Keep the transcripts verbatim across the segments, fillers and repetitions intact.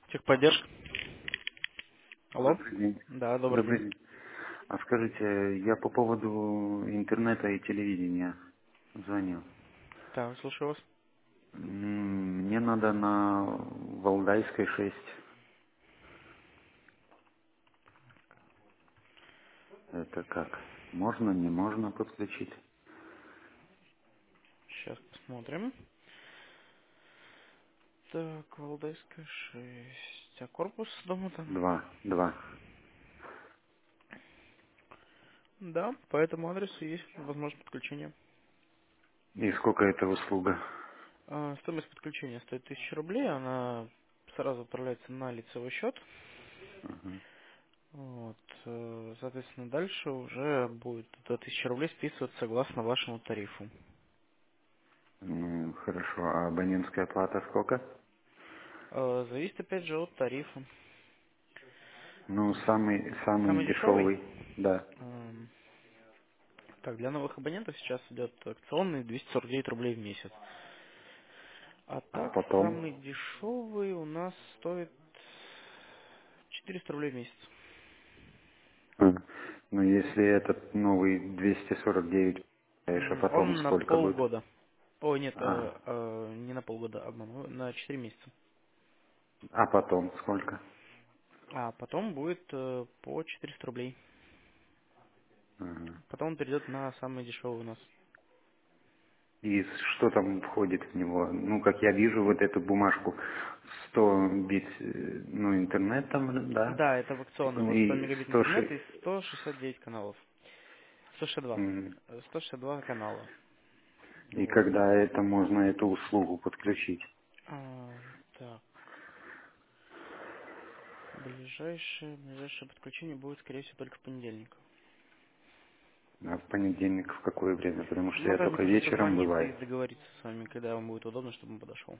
Техподдержка. Алло? Добрый день. Да, добрый Добрый день. день. А скажите, я по поводу интернета и телевидения звонил. Так, слушаю вас. М, Мне надо на Валдайской шесть. Это как? Можно, не можно подключить? Сейчас посмотрим. Так, Валдайская шесть. А корпус дома там? Два. Два. Да, по этому адресу есть возможность подключения. И сколько это услуга? А, стоимость подключения стоит тысяча рублей. Она сразу отправляется на лицевой счет. Ага. Вот, э, соответственно, дальше уже будет эта тысяча рублей списываться согласно вашему тарифу. Ну, хорошо. А абонентская плата сколько? Э, Зависит опять же от тарифа. Ну, самый, самый Самый дешевый? дешевый, да. Эм, Так, для новых абонентов сейчас идет акционный двести сорок девять рублей в месяц. А А так, потом? самый дешевый у нас стоит четыреста рублей в месяц. А, Ну, если этот новый двести сорок девять, а М, потом Он на сколько будет? полгода. Ой, нет, А, э, э, не на полгода, обманываю, на четыре месяца. а потом сколько? А потом будет э, по четыреста рублей. Ага. Потом он перейдет на самый дешевый у нас. И что там входит в него? Ну, как я вижу вот эту бумажку, сто бит, э, ну, интернет там, да, Да, это в акционный. Вот сто и мегабит сто интернет шесть. и сто шестьдесят девять каналов. сто шестьдесят два. Э, сто шестьдесят два канала. И Вот. когда это можно эту услугу подключить? А, так. Ближайшее, ближайшее подключение будет, скорее всего, только в понедельник. А в понедельник в какое время? Потому что я Надо только мне просто вечером созвониться и бывает. договориться с вами, когда вам будет удобно, чтобы он подошел.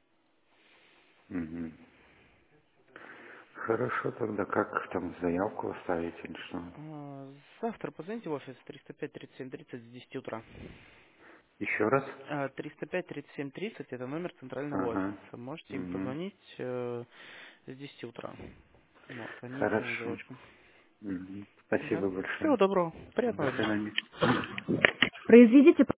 Мгм. Хорошо, тогда как там заявку оставить или что? А, Завтра позвоните в офис триста пять тридцать семь тридцать с десяти утра. Еще раз? А, триста пять тридцать семь тридцать это номер центрального Ага. офиса. Можете им Мгм. позвонить э, с десяти утра. Вот, они примут Хорошо. заявочку. Мгм. Да? Спасибо Всего большое. доброго. До Приятного дня. свидания. Произведите